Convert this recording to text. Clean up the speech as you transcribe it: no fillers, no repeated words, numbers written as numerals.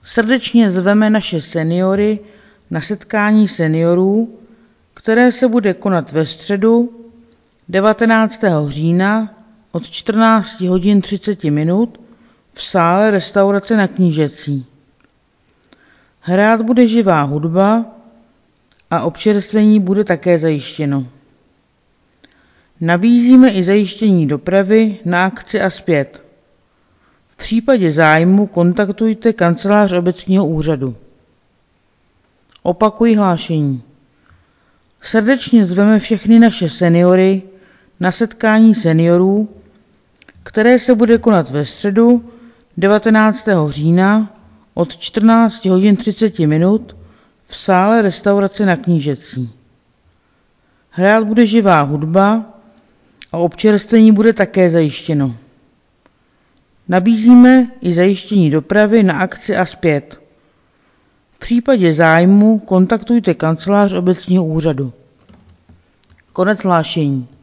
Srdečně zveme naše seniory na setkání seniorů, které se bude konat ve středu 19. října od 14 hodin 30 minut v sále restaurace Na Knížecí. Hrát bude živá hudba a občerstvení bude také zajištěno. Nabízíme i zajištění dopravy na akci a zpět. V případě zájmu kontaktujte kancelář obecního úřadu. Opakuji hlášení. Srdečně zveme všechny naše seniory na setkání seniorů, které se bude konat ve středu 19. října od 14 hodin 30 minut v sále restaurace Na Knížecí. Hrát bude živá hudba a občerstvení bude také zajištěno. Nabízíme i zajištění dopravy na akci a zpět. V případě zájmu kontaktujte kancelář obecního úřadu. Konec hlášení.